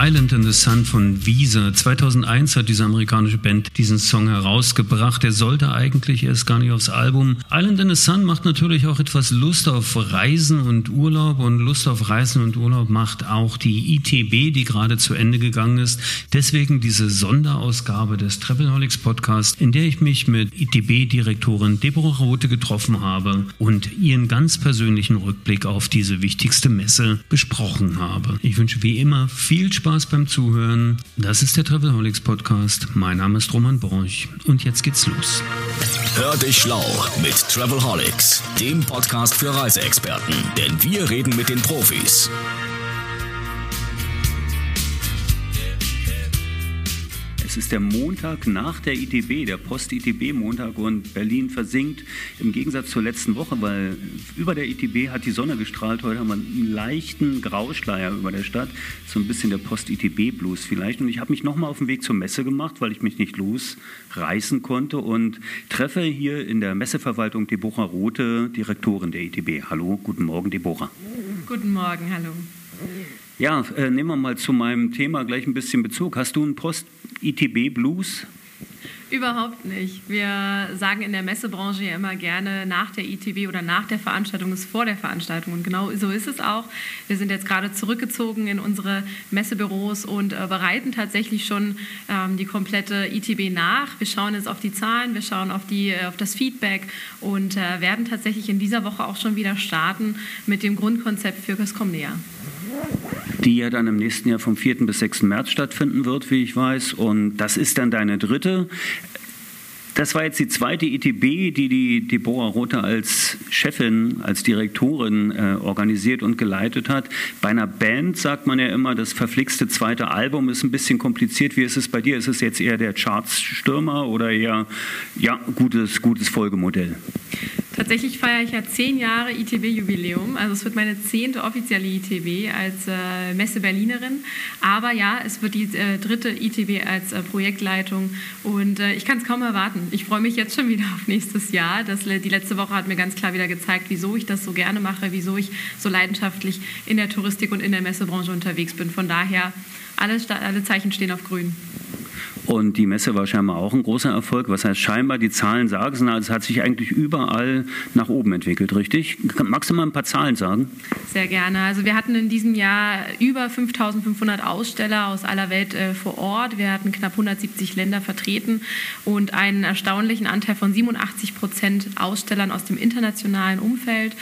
Island in the Sun von Weezer. 2001 hat diese amerikanische Band diesen Song herausgebracht. Der sollte eigentlich erst gar nicht aufs Album. Island in the Sun macht natürlich auch etwas Lust auf Reisen und Urlaub. Und Lust auf Reisen und Urlaub macht auch die ITB, die gerade zu Ende gegangen ist. Deswegen diese Sonderausgabe des Travelholics Podcast, in der ich mich mit ITB-Direktorin Deborah Rothe getroffen habe und ihren ganz persönlichen Rückblick auf diese wichtigste Messe besprochen habe. Ich wünsche wie immer viel Spaß beim Zuhören. Das ist der Travelholics Podcast. Mein Name ist Roman Borch und jetzt geht's los. Hör dich schlau mit Travelholics, dem Podcast für Reiseexperten, denn wir reden mit den Profis. Es ist der Montag nach der ITB, der Post-ITB-Montag, und Berlin versinkt im Gegensatz zur letzten Woche, weil über der ITB hat die Sonne gestrahlt. Heute haben wir einen leichten Grauschleier über der Stadt, so ein bisschen der Post-ITB-Blues vielleicht. Und ich habe mich nochmal auf den Weg zur Messe gemacht, weil ich mich nicht losreißen konnte und treffe hier in der Messeverwaltung Deborah Rothe, Direktorin der ITB. Hallo, guten Morgen, Deborah. Guten Morgen, hallo. Ja, nehmen wir mal zu meinem Thema gleich ein bisschen Bezug. Hast du einen Post-ITB-Blues? Überhaupt nicht. Wir sagen in der Messebranche ja immer gerne, nach der ITB oder nach der Veranstaltung ist vor der Veranstaltung. Und genau so ist es auch. Wir sind jetzt gerade zurückgezogen in unsere Messebüros und bereiten tatsächlich schon die komplette ITB nach. Wir schauen jetzt auf die Zahlen, wir schauen auf das Feedback und werden tatsächlich in dieser Woche auch schon wieder starten mit dem Grundkonzept für das kommende Jahr. Die ja dann im nächsten Jahr vom 4. bis 6. März stattfinden wird, wie ich weiß. Und das ist dann deine dritte. Das war jetzt die zweite ITB, die Deborah Rothe als Chefin, als Direktorin organisiert und geleitet hat. Bei einer Band sagt man ja immer, das verflixte zweite Album ist ein bisschen kompliziert. Wie ist es bei dir? Ist es jetzt eher der Charts-Stürmer oder eher gutes Folgemodell? Tatsächlich feiere ich ja 10 Jahre ITB-Jubiläum, also es wird meine 10. offizielle ITB als Messe Berlinerin, aber ja, es wird die dritte ITB als Projektleitung und ich kann es kaum erwarten. Ich freue mich jetzt schon wieder auf nächstes Jahr. Die letzte Woche hat mir ganz klar wieder gezeigt, wieso ich das so gerne mache, wieso ich so leidenschaftlich in der Touristik und in der Messebranche unterwegs bin. Von daher, alle Zeichen stehen auf grün. Und die Messe war scheinbar auch ein großer Erfolg. Was heißt scheinbar? Die Zahlen sagen es, also es hat sich eigentlich überall nach oben entwickelt, richtig? Magst du mal ein paar Zahlen sagen? Sehr gerne. Also wir hatten in diesem Jahr über 5.500 Aussteller aus aller Welt vor Ort. Wir hatten knapp 170 Länder vertreten und einen erstaunlichen Anteil von 87% Ausstellern aus dem internationalen Umfeld.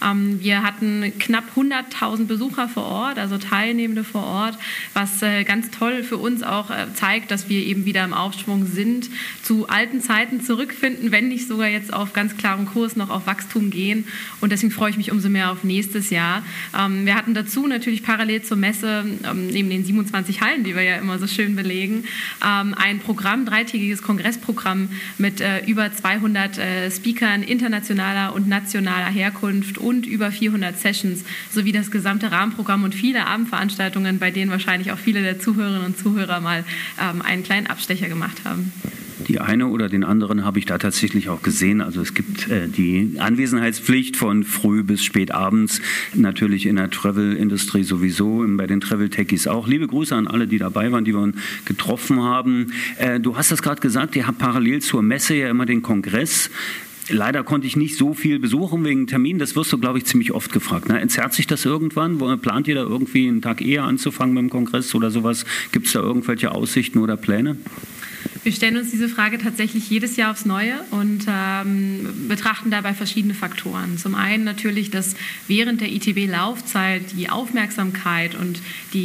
Wir hatten knapp 100.000 Besucher vor Ort, also Teilnehmende vor Ort, was ganz toll für uns auch zeigt, dass wir eben wieder im Aufschwung sind, zu alten Zeiten zurückfinden, wenn nicht sogar jetzt auf ganz klarem Kurs noch auf Wachstum gehen. Und deswegen freue ich mich umso mehr auf nächstes Jahr. Wir hatten dazu natürlich parallel zur Messe, neben den 27 Hallen, die wir ja immer so schön belegen, ein Programm, 3-tägiges Kongressprogramm mit über 200 Speakern internationaler und nationaler Herkunft und über 400 Sessions, sowie das gesamte Rahmenprogramm und viele Abendveranstaltungen, bei denen wahrscheinlich auch viele der Zuhörerinnen und Zuhörer mal einen kleinen Abstecher gemacht haben. Die eine oder den anderen habe ich da tatsächlich auch gesehen. Also es gibt die Anwesenheitspflicht von früh bis spät abends, natürlich in der Travel-Industrie sowieso, bei den Travel-Techies auch. Liebe Grüße an alle, die dabei waren, die wir getroffen haben. Du hast das gerade gesagt, ihr habt parallel zur Messe ja immer den Kongress. Leider konnte ich nicht so viel besuchen wegen Termin. Das wirst du, glaube ich, ziemlich oft gefragt. Entzerrt sich das irgendwann? Plant ihr da irgendwie einen Tag eher anzufangen mit dem Kongress oder sowas? Gibt es da irgendwelche Aussichten oder Pläne? Wir stellen uns diese Frage tatsächlich jedes Jahr aufs Neue und betrachten dabei verschiedene Faktoren. Zum einen natürlich, dass während der ITB-Laufzeit die Aufmerksamkeit und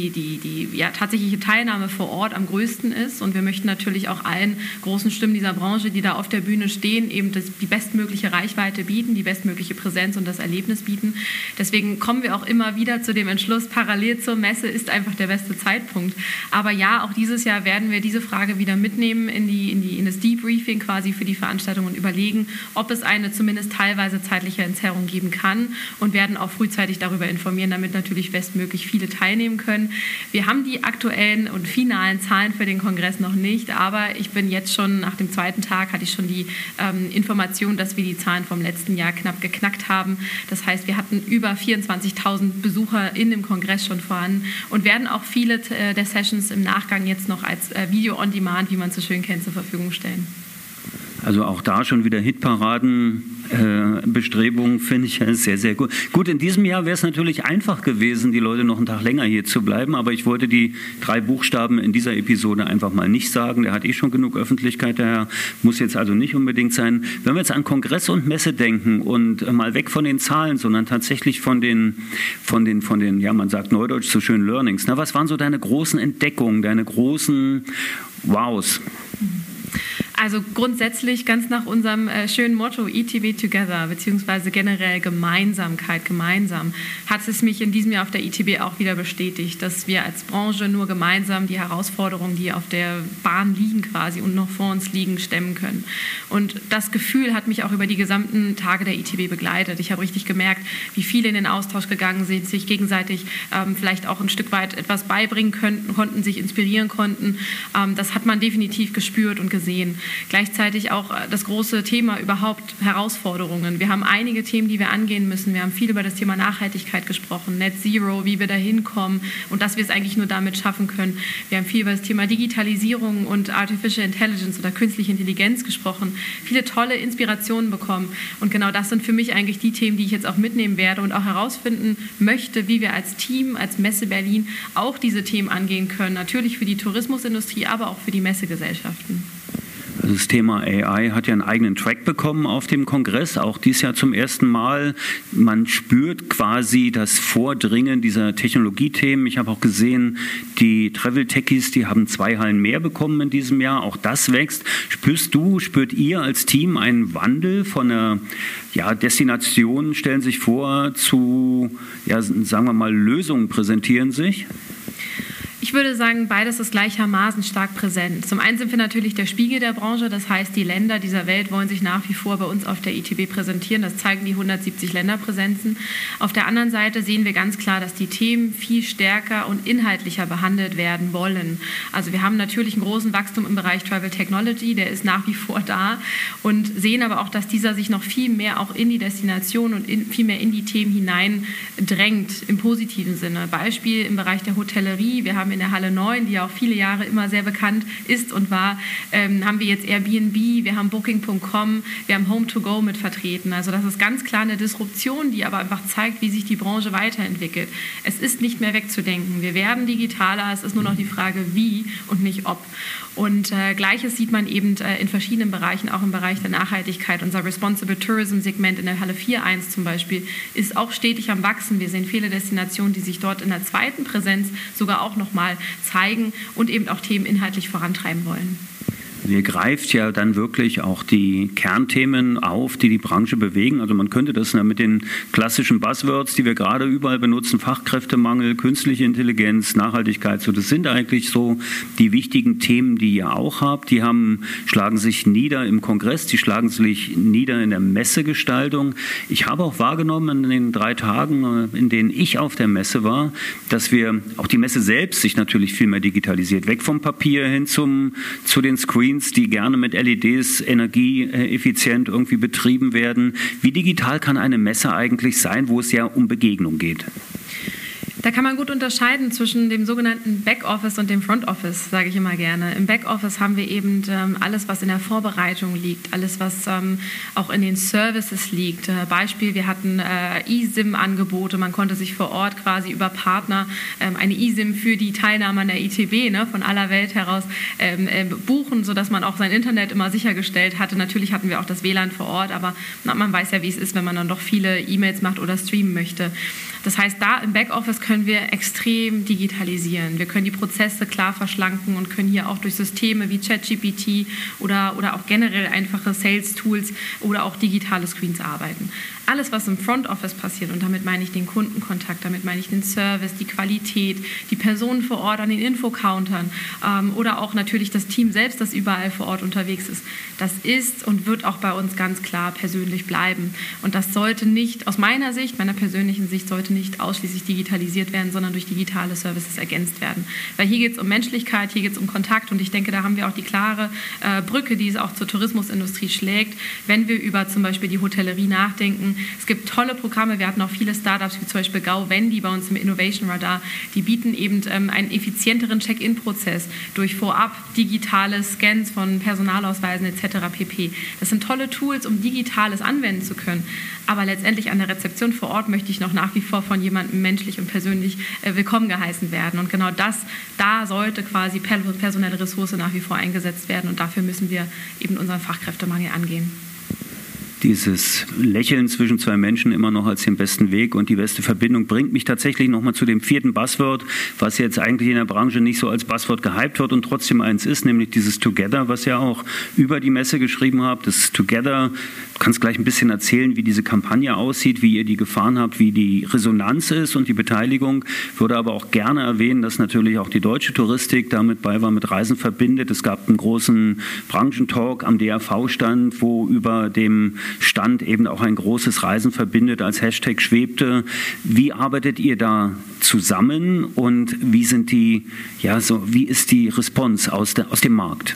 die tatsächliche Teilnahme vor Ort am größten ist. Und wir möchten natürlich auch allen großen Stimmen dieser Branche, die da auf der Bühne stehen, eben die bestmögliche Reichweite bieten, die bestmögliche Präsenz und das Erlebnis bieten. Deswegen kommen wir auch immer wieder zu dem Entschluss, parallel zur Messe ist einfach der beste Zeitpunkt. Aber ja, auch dieses Jahr werden wir diese Frage wieder mitnehmen Themen in das Debriefing quasi für die Veranstaltung und überlegen, ob es eine zumindest teilweise zeitliche Entzerrung geben kann und werden auch frühzeitig darüber informieren, damit natürlich bestmöglich viele teilnehmen können. Wir haben die aktuellen und finalen Zahlen für den Kongress noch nicht, aber ich bin jetzt schon, nach dem zweiten Tag hatte ich schon die Information, dass wir die Zahlen vom letzten Jahr knapp geknackt haben. Das heißt, wir hatten über 24.000 Besucher in dem Kongress schon vorhanden und werden auch viele der Sessions im Nachgang jetzt noch als Video on Demand, wie man es so schön kennt, zur Verfügung stellen. Also auch da schon wieder Hitparaden-Bestrebungen, finde ich sehr, sehr gut. Gut, in diesem Jahr wäre es natürlich einfach gewesen, die Leute noch einen Tag länger hier zu bleiben, aber ich wollte die 3 Buchstaben in dieser Episode einfach mal nicht sagen. Der hat schon genug Öffentlichkeit, daher muss jetzt also nicht unbedingt sein. Wenn wir jetzt an Kongress und Messe denken und mal weg von den Zahlen, sondern tatsächlich von den, ja, man sagt neudeutsch so schön Learnings. Na, was waren so deine großen Entdeckungen, deine großen Wows? Also grundsätzlich ganz nach unserem schönen Motto ITB Together, beziehungsweise generell Gemeinsamkeit, gemeinsam, hat es mich in diesem Jahr auf der ITB auch wieder bestätigt, dass wir als Branche nur gemeinsam die Herausforderungen, die auf der Bahn liegen quasi und noch vor uns liegen, stemmen können. Und das Gefühl hat mich auch über die gesamten Tage der ITB begleitet. Ich habe richtig gemerkt, wie viele in den Austausch gegangen sind, sich gegenseitig vielleicht auch ein Stück weit etwas beibringen konnten, sich inspirieren konnten. Das hat man definitiv gespürt und gesehen. Gleichzeitig auch das große Thema überhaupt Herausforderungen. Wir haben einige Themen, die wir angehen müssen. Wir haben viel über das Thema Nachhaltigkeit gesprochen, Net Zero, wie wir da hinkommen und dass wir es eigentlich nur damit schaffen können. Wir haben viel über das Thema Digitalisierung und Artificial Intelligence oder künstliche Intelligenz gesprochen, viele tolle Inspirationen bekommen. Und genau das sind für mich eigentlich die Themen, die ich jetzt auch mitnehmen werde und auch herausfinden möchte, wie wir als Team, als Messe Berlin auch diese Themen angehen können. Natürlich für die Tourismusindustrie, aber auch für die Messegesellschaften. Das Thema AI hat ja einen eigenen Track bekommen auf dem Kongress, auch dieses Jahr zum ersten Mal. Man spürt quasi das Vordringen dieser Technologiethemen. Ich habe auch gesehen, die Travel Techies, die haben 2 Hallen mehr bekommen in diesem Jahr. Auch das wächst. Spürt ihr als Team einen Wandel von einer Destination, stellen sich vor, zu, sagen wir mal, Lösungen präsentieren sich? Ich würde sagen, beides ist gleichermaßen stark präsent. Zum einen sind wir natürlich der Spiegel der Branche, das heißt, die Länder dieser Welt wollen sich nach wie vor bei uns auf der ITB präsentieren. Das zeigen die 170 Länderpräsenzen. Auf der anderen Seite sehen wir ganz klar, dass die Themen viel stärker und inhaltlicher behandelt werden wollen. Also wir haben natürlich einen großen Wachstum im Bereich Travel Technology, der ist nach wie vor da und sehen aber auch, dass dieser sich noch viel mehr auch in die Destination und viel mehr in die Themen hineindrängt, im positiven Sinne. Beispiel im Bereich der Hotellerie. Wir haben in der Halle 9, die ja auch viele Jahre immer sehr bekannt ist und war, haben wir jetzt Airbnb, wir haben Booking.com, wir haben Home2Go mit vertreten. Also das ist ganz klar eine Disruption, die aber einfach zeigt, wie sich die Branche weiterentwickelt. Es ist nicht mehr wegzudenken. Wir werden digitaler, es ist nur noch die Frage, wie und nicht ob. Und Gleiches sieht man eben in verschiedenen Bereichen, auch im Bereich der Nachhaltigkeit. Unser Responsible Tourism Segment in der Halle 4.1 zum Beispiel ist auch stetig am Wachsen. Wir sehen viele Destinationen, die sich dort in der zweiten Präsenz sogar auch nochmal zeigen und eben auch Themen inhaltlich vorantreiben wollen. Ihr greift ja dann wirklich auch die Kernthemen auf, die die Branche bewegen. Also man könnte das mit den klassischen Buzzwords, die wir gerade überall benutzen, Fachkräftemangel, künstliche Intelligenz, Nachhaltigkeit, so das sind eigentlich so die wichtigen Themen, die ihr auch habt. Die schlagen sich nieder im Kongress, die schlagen sich nieder in der Messegestaltung. Ich habe auch wahrgenommen in den 3 Tagen, in denen ich auf der Messe war, dass wir auch die Messe selbst sich natürlich viel mehr digitalisiert, weg vom Papier hin zu den Screens, die gerne mit LEDs energieeffizient irgendwie betrieben werden. Wie digital kann eine Messe eigentlich sein, wo es ja um Begegnung geht? Da kann man gut unterscheiden zwischen dem sogenannten Backoffice und dem Frontoffice, sage ich immer gerne. Im Backoffice haben wir eben alles, was in der Vorbereitung liegt, alles, was auch in den Services liegt. Beispiel, wir hatten eSIM-Angebote, man konnte sich vor Ort quasi über Partner eine eSIM für die Teilnahme an der ITB von aller Welt heraus buchen, sodass man auch sein Internet immer sichergestellt hatte. Natürlich hatten wir auch das WLAN vor Ort, aber man weiß ja, wie es ist, wenn man dann doch viele E-Mails macht oder streamen möchte. Das heißt, da im Backoffice können wir extrem digitalisieren. Wir können die Prozesse klar verschlanken und können hier auch durch Systeme wie ChatGPT oder auch generell einfache Sales-Tools oder auch digitale Screens arbeiten. Alles, was im Front Office passiert, und damit meine ich den Kundenkontakt, damit meine ich den Service, die Qualität, die Personen vor Ort an den Infocountern oder auch natürlich das Team selbst, das überall vor Ort unterwegs ist, das ist und wird auch bei uns ganz klar persönlich bleiben. Und das sollte nicht, aus meiner Sicht, meiner persönlichen Sicht, sollte nicht ausschließlich digitalisiert werden, sondern durch digitale Services ergänzt werden. Weil hier geht es um Menschlichkeit, hier geht es um Kontakt, und ich denke, da haben wir auch die klare Brücke, die es auch zur Tourismusindustrie schlägt, wenn wir über zum Beispiel die Hotellerie nachdenken. Es gibt tolle Programme, wir hatten auch viele Startups, wie zum Beispiel GauVendi bei uns im Innovation Radar, die bieten eben einen effizienteren Check-in-Prozess durch vorab digitale Scans von Personalausweisen etc. pp. Das sind tolle Tools, um Digitales anwenden zu können. Aber letztendlich an der Rezeption vor Ort möchte ich noch nach wie vor von jemandem menschlich und persönlich willkommen geheißen werden. Und genau da sollte quasi personelle Ressource nach wie vor eingesetzt werden. Und dafür müssen wir eben unseren Fachkräftemangel angehen. Dieses Lächeln zwischen zwei Menschen immer noch als den besten Weg und die beste Verbindung bringt mich tatsächlich nochmal zu dem 4. Buzzword, was jetzt eigentlich in der Branche nicht so als Buzzword gehypt wird und trotzdem eins ist, nämlich dieses Together, was ihr auch über die Messe geschrieben habt. Das Together, du kannst gleich ein bisschen erzählen, wie diese Kampagne aussieht, wie ihr die gefahren habt, wie die Resonanz ist und die Beteiligung. Ich würde aber auch gerne erwähnen, dass natürlich auch die deutsche Touristik damit bei war, mit Reisen verbindet. Es gab einen großen Branchentalk am DRV-Stand, wo über dem Stand eben auch ein großes Reisen verbindet als Hashtag schwebte. Wie arbeitet ihr da zusammen und wie ist die Response aus dem Markt?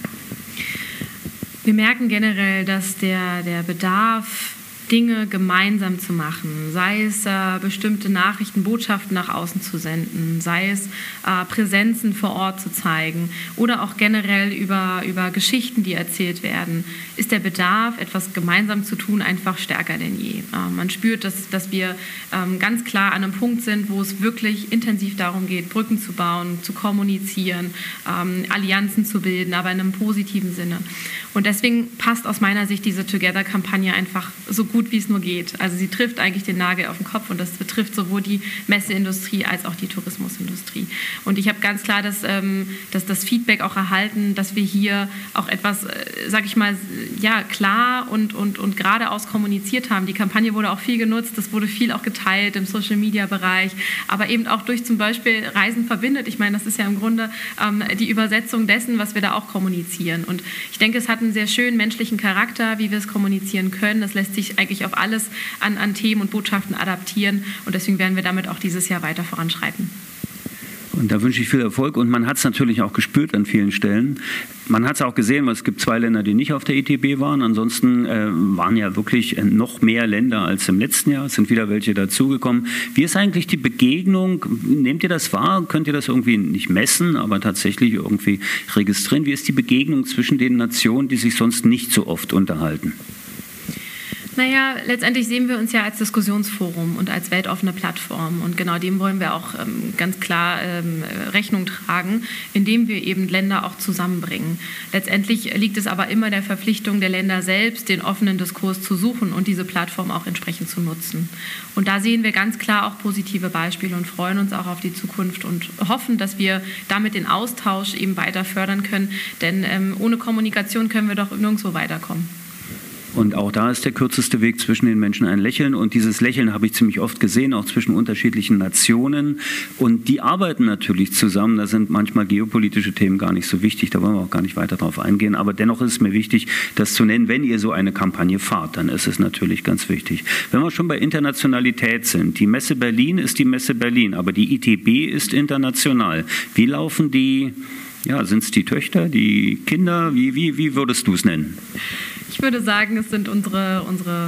Wir merken generell, dass der Bedarf, Dinge gemeinsam zu machen, sei es bestimmte Nachrichten, Botschaften nach außen zu senden, sei es Präsenzen vor Ort zu zeigen oder auch generell über Geschichten, die erzählt werden, ist der Bedarf, etwas gemeinsam zu tun, einfach stärker denn je. Man spürt, dass wir ganz klar an einem Punkt sind, wo es wirklich intensiv darum geht, Brücken zu bauen, zu kommunizieren, Allianzen zu bilden, aber in einem positiven Sinne. Und deswegen passt aus meiner Sicht diese Together-Kampagne einfach so gut, wie es nur geht. Also sie trifft eigentlich den Nagel auf den Kopf und das betrifft sowohl die Messeindustrie als auch die Tourismusindustrie. Und ich habe ganz klar das Feedback auch erhalten, dass wir hier auch etwas, sage ich mal, ja, klar und geradeaus kommuniziert haben. Die Kampagne wurde auch viel genutzt, das wurde viel auch geteilt im Social-Media-Bereich, aber eben auch durch zum Beispiel Reisen verbindet. Ich meine, das ist ja im Grunde die Übersetzung dessen, was wir da auch kommunizieren. Und ich denke, es hat einen sehr schönen menschlichen Charakter, wie wir es kommunizieren können. Das lässt sich eigentlich auf alles an Themen und Botschaften adaptieren und deswegen werden wir damit auch dieses Jahr weiter voranschreiten. Und da wünsche ich viel Erfolg und man hat es natürlich auch gespürt an vielen Stellen. Man hat es auch gesehen, weil es gibt 2 Länder, die nicht auf der ITB waren. Ansonsten waren ja wirklich noch mehr Länder als im letzten Jahr. Es sind wieder welche dazugekommen. Wie ist eigentlich die Begegnung? Nehmt ihr das wahr? Könnt ihr das irgendwie nicht messen, aber tatsächlich irgendwie registrieren? Wie ist die Begegnung zwischen den Nationen, die sich sonst nicht so oft unterhalten? Naja, letztendlich sehen wir uns ja als Diskussionsforum und als weltoffene Plattform und genau dem wollen wir auch ganz klar Rechnung tragen, indem wir eben Länder auch zusammenbringen. Letztendlich liegt es aber immer der Verpflichtung der Länder selbst, den offenen Diskurs zu suchen und diese Plattform auch entsprechend zu nutzen. Und da sehen wir ganz klar auch positive Beispiele und freuen uns auch auf die Zukunft und hoffen, dass wir damit den Austausch eben weiter fördern können, denn ohne Kommunikation können wir doch nirgendwo weiterkommen. Und auch da ist der kürzeste Weg zwischen den Menschen ein Lächeln. Und dieses Lächeln habe ich ziemlich oft gesehen, auch zwischen unterschiedlichen Nationen. Und die arbeiten natürlich zusammen. Da sind manchmal geopolitische Themen gar nicht so wichtig. Da wollen wir auch gar nicht weiter drauf eingehen. Aber dennoch ist es mir wichtig, das zu nennen. Wenn ihr so eine Kampagne fahrt, dann ist es natürlich ganz wichtig. Wenn wir schon bei Internationalität sind. Die Messe Berlin ist die Messe Berlin, aber die ITB ist international. Wie laufen die, sind es die Töchter, die Kinder? Wie würdest du es nennen? Ich würde sagen, es sind unsere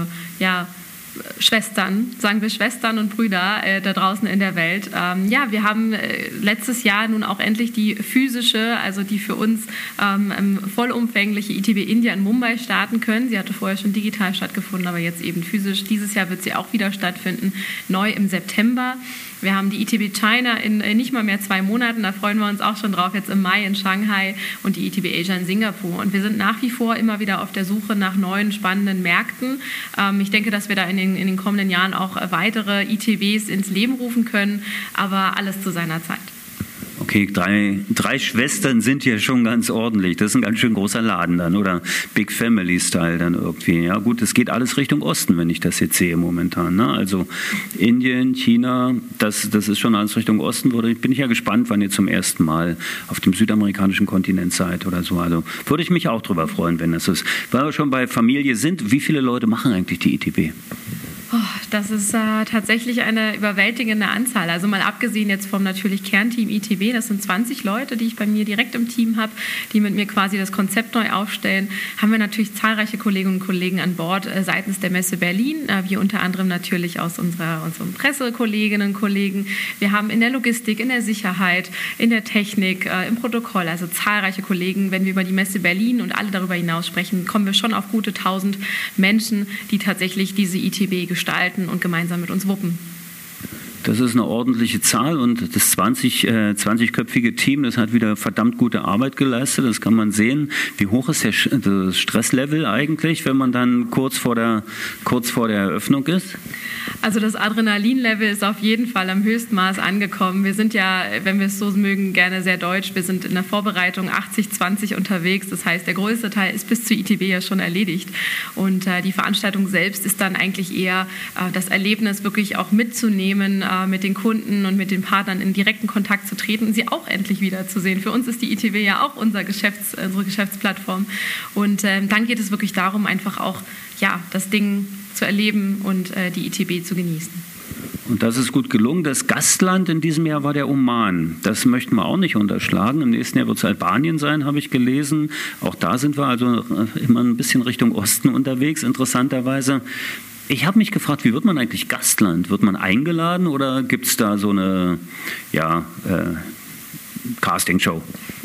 Schwestern, sagen wir Schwestern und Brüder da draußen in der Welt. Wir haben letztes Jahr nun auch endlich die physische, also die für uns vollumfängliche ITB India in Mumbai starten können. Sie hatte vorher schon digital stattgefunden, aber jetzt eben physisch. Dieses Jahr wird sie auch wieder stattfinden, neu im September. Wir haben die ITB China in nicht mal mehr 2 Monaten, da freuen wir uns auch schon drauf, jetzt im Mai in Shanghai und die ITB Asia in Singapur. Und wir sind nach wie vor immer wieder auf der Suche nach neuen, spannenden Märkten. Ich denke, dass wir da in den kommenden Jahren auch weitere ITBs ins Leben rufen können, aber alles zu seiner Zeit. Okay, drei Schwestern sind hier schon ganz ordentlich. Das ist ein ganz schön großer Laden dann, oder Big Family Style dann irgendwie. Ja gut, es geht alles Richtung Osten, wenn ich das jetzt sehe momentan. Ne? Also Indien, China, das ist schon alles Richtung Osten. Bin ich ja gespannt, wann ihr zum ersten Mal auf dem südamerikanischen Kontinent seid oder so. Also würde ich mich auch drüber freuen, wenn das ist. Weil wir schon bei Familie sind, wie viele Leute machen eigentlich die ITB? Das ist tatsächlich eine überwältigende Anzahl. Also mal abgesehen jetzt vom natürlich Kernteam ITB, das sind 20 Leute, die ich bei mir direkt im Team habe, die mit mir quasi das Konzept neu aufstellen, haben wir natürlich zahlreiche Kolleginnen und Kollegen an Bord seitens der Messe Berlin, wie unter anderem natürlich aus unseren Pressekolleginnen und Kollegen. Wir haben in der Logistik, in der Sicherheit, in der Technik, im Protokoll, also zahlreiche Kollegen. Wenn wir über die Messe Berlin und alle darüber hinaus sprechen, kommen wir schon auf gute 1000 Menschen, die tatsächlich diese ITB gestalten und gemeinsam mit uns wuppen. Das ist eine ordentliche Zahl und das 20-köpfige Team, das hat wieder verdammt gute Arbeit geleistet, das kann man sehen. Wie hoch ist das Stresslevel eigentlich, wenn man dann kurz vor der Eröffnung ist? Also das Adrenalinlevel ist auf jeden Fall am Höchstmaß angekommen. Wir sind ja, wenn wir es so mögen, gerne sehr deutsch. Wir sind in der Vorbereitung 80-20 unterwegs. Das heißt, der größte Teil ist bis zur ITB ja schon erledigt. Und die Veranstaltung selbst ist dann eigentlich eher das Erlebnis, wirklich auch mitzunehmen, mit den Kunden und mit den Partnern in direkten Kontakt zu treten und sie auch endlich wiederzusehen. Für uns ist die ITB ja auch unsere Geschäftsplattform. Und dann geht es wirklich darum, einfach auch das Ding zu erleben und die ITB zu genießen. Und das ist gut gelungen. Das Gastland in diesem Jahr war der Oman. Das möchten wir auch nicht unterschlagen. Im nächsten Jahr wird es Albanien sein, habe ich gelesen. Auch da sind wir also immer ein bisschen Richtung Osten unterwegs, interessanterweise. Ich habe mich gefragt, wie wird man eigentlich Gastland? Wird man eingeladen oder gibt es da so eine Castingshow?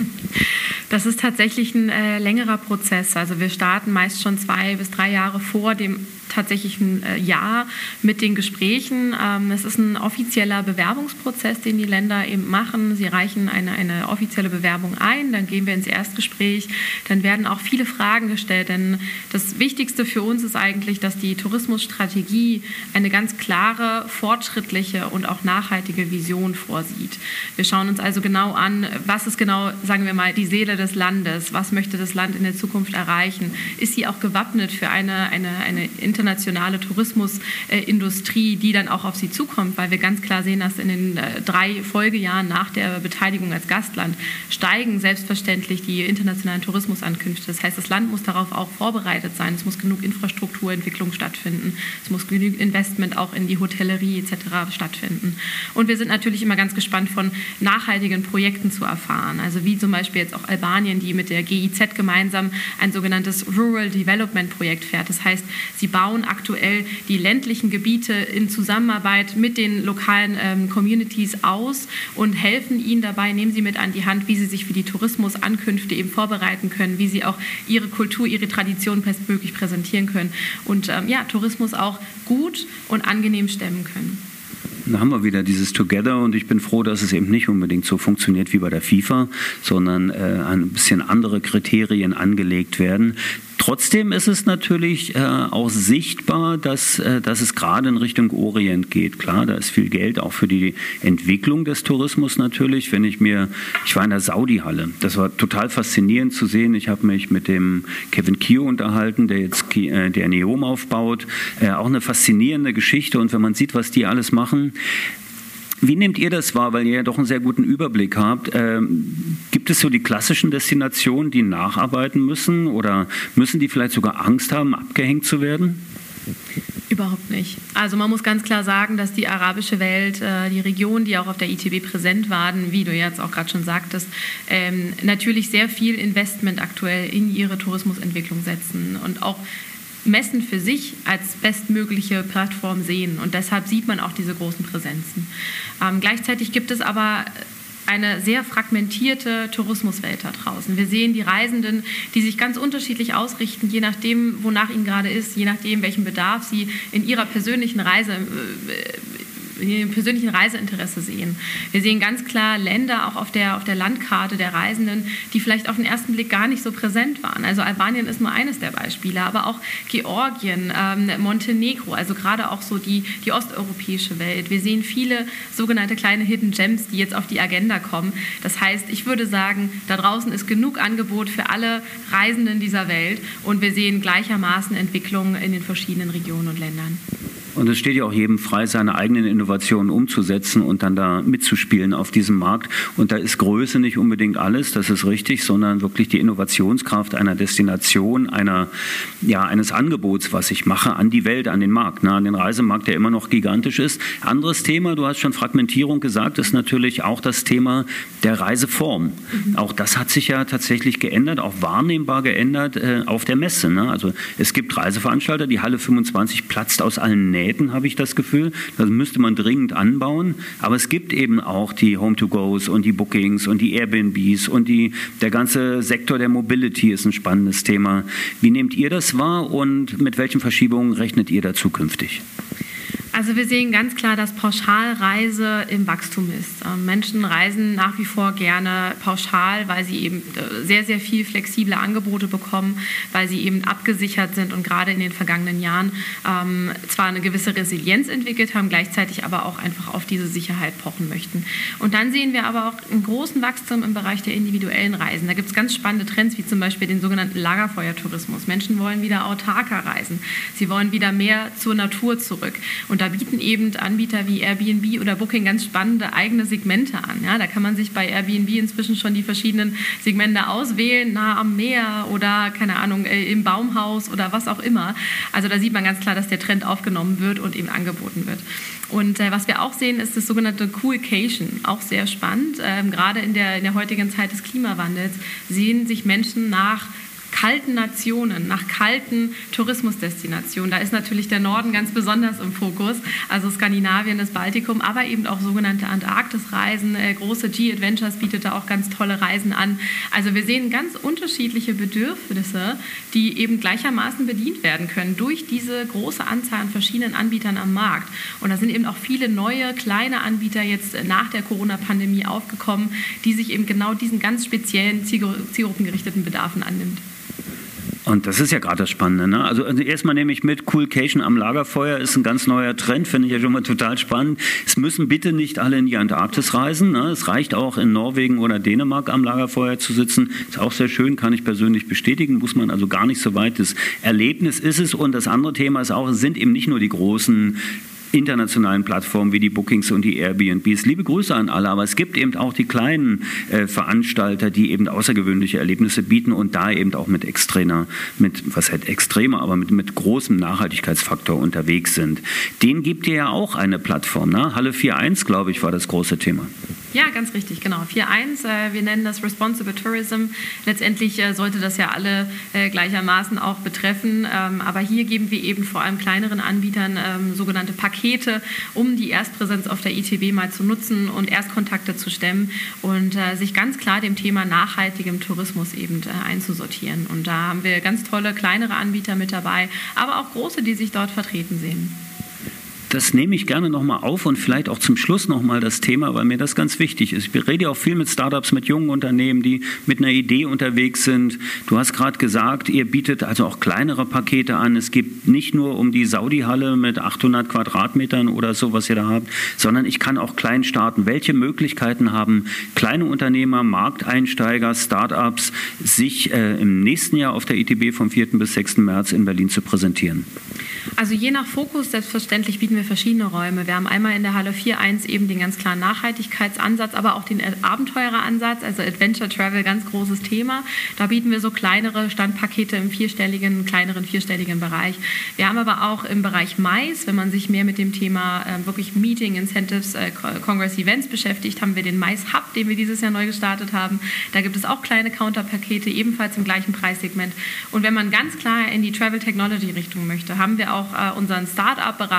Das ist tatsächlich ein längerer Prozess. Also wir starten meist schon 2 bis 3 Jahre vor dem tatsächlichen Jahr mit den Gesprächen. Es ist ein offizieller Bewerbungsprozess, den die Länder eben machen. Sie reichen eine offizielle Bewerbung ein, dann gehen wir ins Erstgespräch. Dann werden auch viele Fragen gestellt, denn das Wichtigste für uns ist eigentlich, dass die Tourismusstrategie eine ganz klare, fortschrittliche und auch nachhaltige Vision vorsieht. Wir schauen uns also genau an, was ist genau, sagen wir mal, die Seele des Landes, was möchte das Land in der Zukunft erreichen? Ist sie auch gewappnet für eine internationale Tourismusindustrie, die dann auch auf sie zukommt, weil wir ganz klar sehen, dass in den 3 Folgejahren nach der Beteiligung als Gastland steigen selbstverständlich die internationalen Tourismusankünfte. Das heißt, das Land muss darauf auch vorbereitet sein. Es muss genug Infrastrukturentwicklung stattfinden. Es muss genug Investment auch in die Hotellerie etc. stattfinden. Und wir sind natürlich immer ganz gespannt, von nachhaltigen Projekten zu erfahren. Also wie zum Beispiel jetzt auch Albanien, die mit der GIZ gemeinsam ein sogenanntes Rural Development Projekt fährt. Das heißt, sie bauen aktuell die ländlichen Gebiete in Zusammenarbeit mit den lokalen Communities aus und helfen ihnen dabei, nehmen sie mit an die Hand, wie sie sich für die Tourismusankünfte eben vorbereiten können, wie sie auch ihre Kultur, ihre Tradition bestmöglich präsentieren können und Tourismus auch gut und angenehm stemmen können. Da haben wir wieder dieses Together und ich bin froh, dass es eben nicht unbedingt so funktioniert wie bei der FIFA, sondern ein bisschen andere Kriterien angelegt werden. Trotzdem ist es natürlich auch sichtbar, dass es gerade in Richtung Orient geht. Klar, da ist viel Geld auch für die Entwicklung des Tourismus natürlich. Ich war in der Saudi-Halle. Das war total faszinierend zu sehen. Ich habe mich mit dem Kevin Kio unterhalten, der jetzt der NEOM aufbaut. Auch eine faszinierende Geschichte. Und wenn man sieht, was die alles machen. Wie nehmt ihr das wahr, weil ihr ja doch einen sehr guten Überblick habt? Gibt es so die klassischen Destinationen, die nacharbeiten müssen oder müssen die vielleicht sogar Angst haben, abgehängt zu werden? Überhaupt nicht. Also man muss ganz klar sagen, dass die arabische Welt, die Regionen, die auch auf der ITB präsent waren, wie du jetzt auch gerade schon sagtest, natürlich sehr viel Investment aktuell in ihre Tourismusentwicklung setzen und auch Messen für sich als bestmögliche Plattform sehen. Und deshalb sieht man auch diese großen Präsenzen. Gleichzeitig gibt es aber eine sehr fragmentierte Tourismuswelt da draußen. Wir sehen die Reisenden, die sich ganz unterschiedlich ausrichten, je nachdem, wonach ihnen gerade ist, je nachdem, welchen Bedarf sie in ihrer persönlichen Reise persönlichen Reiseinteresse sehen. Wir sehen ganz klar Länder auch auf der Landkarte der Reisenden, die vielleicht auf den ersten Blick gar nicht so präsent waren. Also Albanien ist nur eines der Beispiele, aber auch Georgien, Montenegro, also gerade auch so die osteuropäische Welt. Wir sehen viele sogenannte kleine Hidden Gems, die jetzt auf die Agenda kommen. Das heißt, ich würde sagen, da draußen ist genug Angebot für alle Reisenden dieser Welt und wir sehen gleichermaßen Entwicklungen in den verschiedenen Regionen und Ländern. Und es steht ja auch jedem frei, seine eigenen Innovationen umzusetzen und dann da mitzuspielen auf diesem Markt. Und da ist Größe nicht unbedingt alles, das ist richtig, sondern wirklich die Innovationskraft einer Destination, eines Angebots, was ich mache, an die Welt, an den Markt, an den Reisemarkt, der immer noch gigantisch ist. Anderes Thema, du hast schon Fragmentierung gesagt, ist natürlich auch das Thema der Reiseform. Auch das hat sich ja tatsächlich geändert, auch wahrnehmbar geändert auf der Messe. Also es gibt Reiseveranstalter, die Halle 25 platzt aus allen Nähten, habe ich das Gefühl. Das müsste man dringend anbauen. Aber es gibt eben auch die Home-to-Goes und die Bookings und die Airbnbs und der ganze Sektor der Mobility ist ein spannendes Thema. Wie nehmt ihr das wahr und mit welchen Verschiebungen rechnet ihr da zukünftig? Also wir sehen ganz klar, dass Pauschalreise im Wachstum ist. Menschen reisen nach wie vor gerne pauschal, weil sie eben sehr, sehr viel flexible Angebote bekommen, weil sie eben abgesichert sind und gerade in den vergangenen Jahren zwar eine gewisse Resilienz entwickelt haben, gleichzeitig aber auch einfach auf diese Sicherheit pochen möchten. Und dann sehen wir aber auch einen großen Wachstum im Bereich der individuellen Reisen. Da gibt es ganz spannende Trends, wie zum Beispiel den sogenannten Lagerfeuertourismus. Menschen wollen wieder autarker reisen. Sie wollen wieder mehr zur Natur zurück. Und da bieten eben Anbieter wie Airbnb oder Booking ganz spannende eigene Segmente an. Ja, da kann man sich bei Airbnb inzwischen schon die verschiedenen Segmente auswählen, nah am Meer oder, keine Ahnung, im Baumhaus oder was auch immer. Also da sieht man ganz klar, dass der Trend aufgenommen wird und eben angeboten wird. Und was wir auch sehen, ist das sogenannte Coolcation, auch sehr spannend. Gerade in der heutigen Zeit des Klimawandels sehen sich Menschen nach kalten Nationen, nach kalten Tourismusdestinationen. Da ist natürlich der Norden ganz besonders im Fokus, also Skandinavien, das Baltikum, aber eben auch sogenannte Antarktisreisen. Große G-Adventures bietet da auch ganz tolle Reisen an. Also wir sehen ganz unterschiedliche Bedürfnisse, die eben gleichermaßen bedient werden können durch diese große Anzahl an verschiedenen Anbietern am Markt. Und da sind eben auch viele neue, kleine Anbieter jetzt nach der Corona-Pandemie aufgekommen, die sich eben genau diesen ganz speziellen zielgruppengerichteten Bedarfen annimmt. Und das ist ja gerade das Spannende. Ne? Also erstmal nehme ich mit, Coolcation am Lagerfeuer ist ein ganz neuer Trend, finde ich ja schon mal total spannend. Es müssen bitte nicht alle in die Antarktis reisen. Ne? Es reicht auch in Norwegen oder Dänemark am Lagerfeuer zu sitzen. Ist auch sehr schön, kann ich persönlich bestätigen. Muss man also gar nicht so weit. Das Erlebnis ist es. Und das andere Thema ist auch, es sind eben nicht nur die großen internationalen Plattformen wie die Bookings und die Airbnbs. Liebe Grüße an alle, aber es gibt eben auch die kleinen Veranstalter, die eben außergewöhnliche Erlebnisse bieten und da eben auch mit großem Nachhaltigkeitsfaktor unterwegs sind. Den gibt ihr ja auch eine Plattform, ne? Halle 4.1, glaube ich, war das große Thema. Ja, ganz richtig, genau. 4.1, wir nennen das Responsible Tourism. Letztendlich sollte das ja alle gleichermaßen auch betreffen, aber hier geben wir eben vor allem kleineren Anbietern sogenannte Pakete, um die Erstpräsenz auf der ITB mal zu nutzen und Erstkontakte zu stemmen und sich ganz klar dem Thema nachhaltigem Tourismus eben einzusortieren. Und da haben wir ganz tolle kleinere Anbieter mit dabei, aber auch große, die sich dort vertreten sehen. Das nehme ich gerne nochmal auf und vielleicht auch zum Schluss nochmal das Thema, weil mir das ganz wichtig ist. Ich rede auch viel mit Startups, mit jungen Unternehmen, die mit einer Idee unterwegs sind. Du hast gerade gesagt, ihr bietet also auch kleinere Pakete an. Es geht nicht nur um die Saudi-Halle mit 800 Quadratmetern oder so, was ihr da habt, sondern ich kann auch klein starten. Welche Möglichkeiten haben kleine Unternehmer, Markteinsteiger, Startups, sich im nächsten Jahr auf der ITB vom 4. bis 6. März in Berlin zu präsentieren? Also je nach Fokus, selbstverständlich bieten wir verschiedene Räume. Wir haben einmal in der Halle 4.1 eben den ganz klaren Nachhaltigkeitsansatz, aber auch den Abenteureransatz, also Adventure Travel, ganz großes Thema. Da bieten wir so kleinere Standpakete im kleineren vierstelligen Bereich. Wir haben aber auch im Bereich MICE, wenn man sich mehr mit dem Thema wirklich Meeting, Incentives, Congress Events beschäftigt, haben wir den MICE Hub, den wir dieses Jahr neu gestartet haben. Da gibt es auch kleine Counterpakete, ebenfalls im gleichen Preissegment. Und wenn man ganz klar in die Travel Technology Richtung möchte, haben wir auch unseren Start-up-Bereich,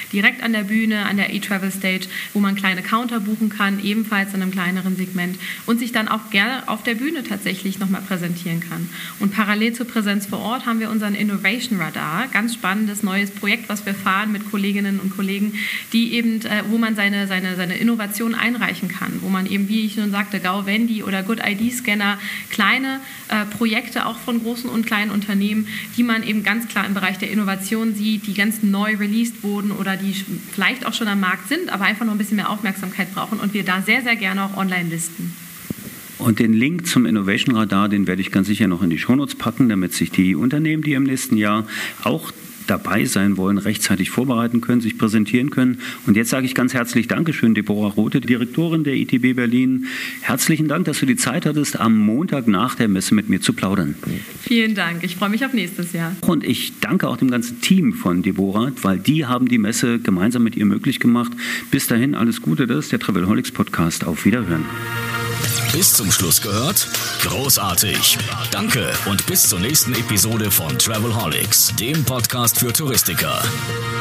direkt an der Bühne, an der eTravel Stage, wo man kleine Counter buchen kann, ebenfalls in einem kleineren Segment und sich dann auch gerne auf der Bühne tatsächlich nochmal präsentieren kann. Und parallel zur Präsenz vor Ort haben wir unseren Innovation Radar, ganz spannendes neues Projekt, was wir fahren mit Kolleginnen und Kollegen, die eben, wo man seine Innovation einreichen kann, wo man eben, wie ich schon sagte, GoVendi oder Good ID Scanner, kleine Projekte auch von großen und kleinen Unternehmen, die man eben ganz klar im Bereich der Innovation sieht, die ganz neu released wurden oder die vielleicht auch schon am Markt sind, aber einfach noch ein bisschen mehr Aufmerksamkeit brauchen und wir da sehr, sehr gerne auch online listen. Und den Link zum Innovation Radar, den werde ich ganz sicher noch in die Shownotes packen, damit sich die Unternehmen, die im nächsten Jahr auch dabei sein wollen, rechtzeitig vorbereiten können, sich präsentieren können. Und jetzt sage ich ganz herzlich Dankeschön, Deborah Rothe, Direktorin der ITB Berlin. Herzlichen Dank, dass du die Zeit hattest, am Montag nach der Messe mit mir zu plaudern. Vielen Dank, ich freue mich auf nächstes Jahr. Und ich danke auch dem ganzen Team von Deborah, weil die haben die Messe gemeinsam mit ihr möglich gemacht. Bis dahin alles Gute, das ist der Travelholics Podcast. Auf Wiederhören. Bis zum Schluss gehört? Großartig. Danke und bis zur nächsten Episode von Travelholics, dem Podcast für Touristiker.